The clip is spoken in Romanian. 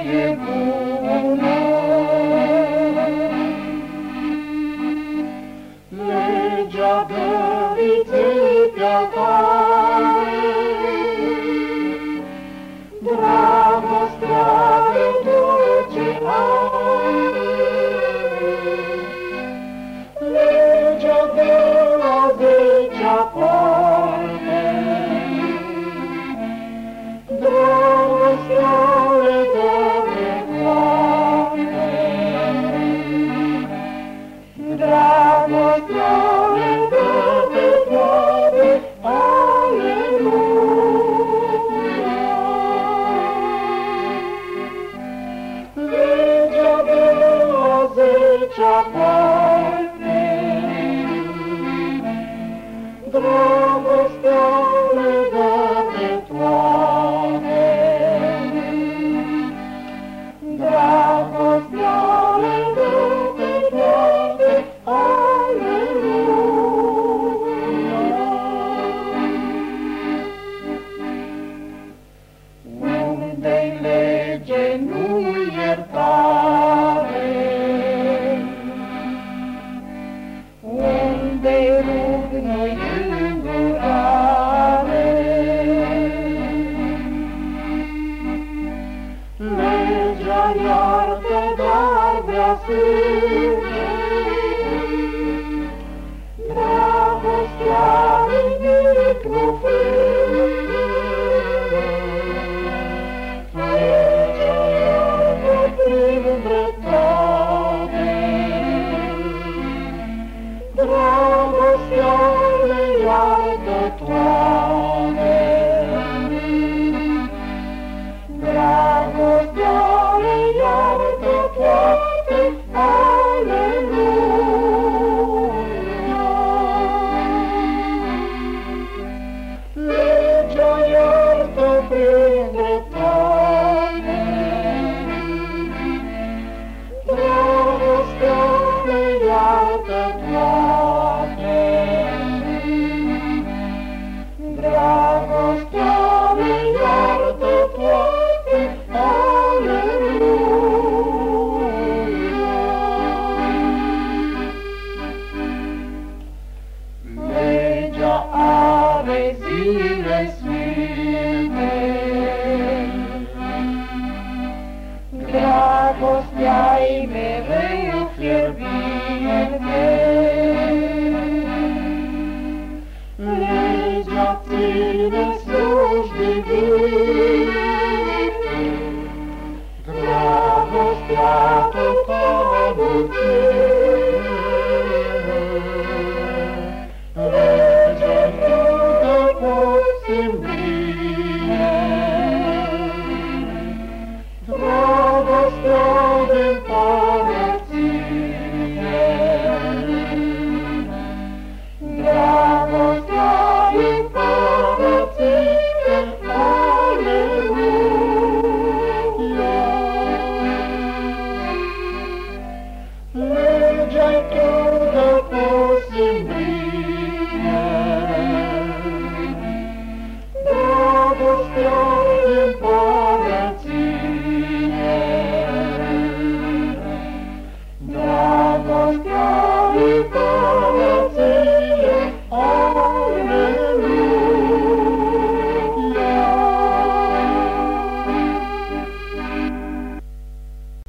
e bună. Legea dăriței pe-a tare, dragostea de tot ce are. Legea de la 10-a parte, dragostea le dă pe toate. Dragostea le dă pe toate, aleluia. Legea de la 10-a parte, dragostea le dă pe toate. Dragostea le dă pe toate, aleluia. Unde-i lege, nu-i iertare, unde-i rug, nu-i îndurare. Legea iartă, dar vrea sânge, dragostea nimic nu frânge. Legea iartă prin dreptate, dragostea le iartă toate. Dragostea le iartă toate, aleluia. Legea iartă prin dreptate, dragostea le iartă toate. Dragostea le iartă toate, aleluia. Legea are zile sfinte, dragostea-i mereu fierbinte. Legea ține sus divin, dragostea tot amuține. Legea iartă puțin bine, dragostea din părăție. Dragostea din părăție, aleluia. Legea-i crudă puțin bine, dragostea